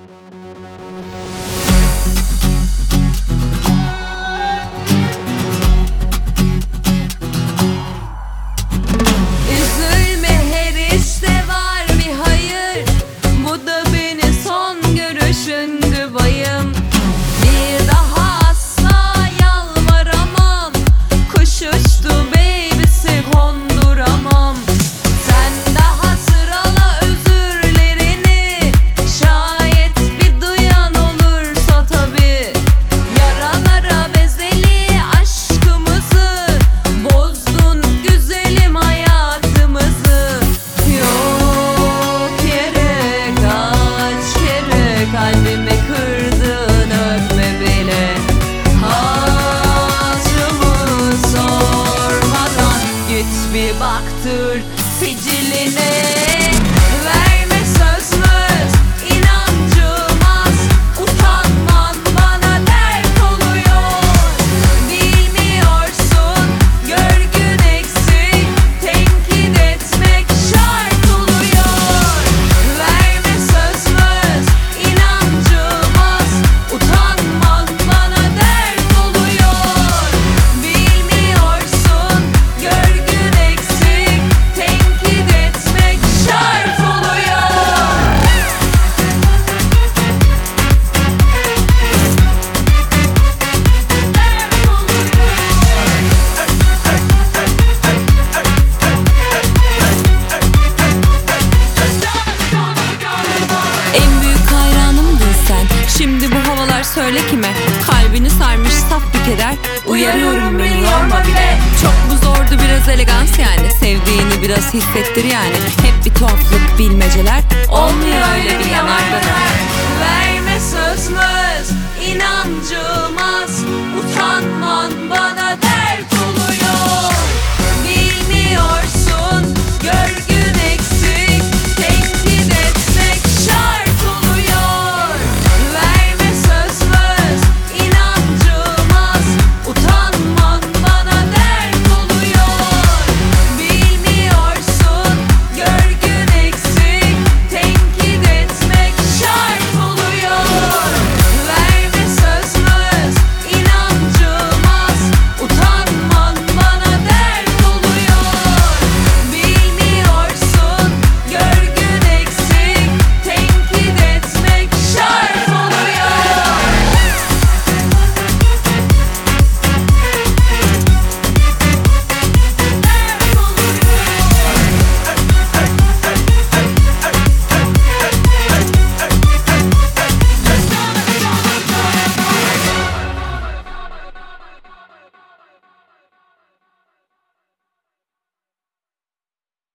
Kalbimi kırdın, öpme bile. Hatırımı sormadan git bir baktır siciline. Verme sözümüz, inancım az. Utanman bana dert oluyor. Bilmiyorsun, görgün eksik. Tenkit etmek şart oluyor. Verme sözümüz, inancım az. Utanman bana dert oluyor. Bilmiyorsun, görgün eksik. Tenkit etmek şart oluyor. En büyük hayranımdın sen. Şimdi bu havalar söyle kime? Kalbini sarmış saf bir keder. Uyarıyorum beni yorma bile. Çok mu zordu biraz elegans yani? Sevdiğini biraz hissettir yani. Hep bir tuhaflık bilmeceler. Olmuyor öyle bir yanar döner.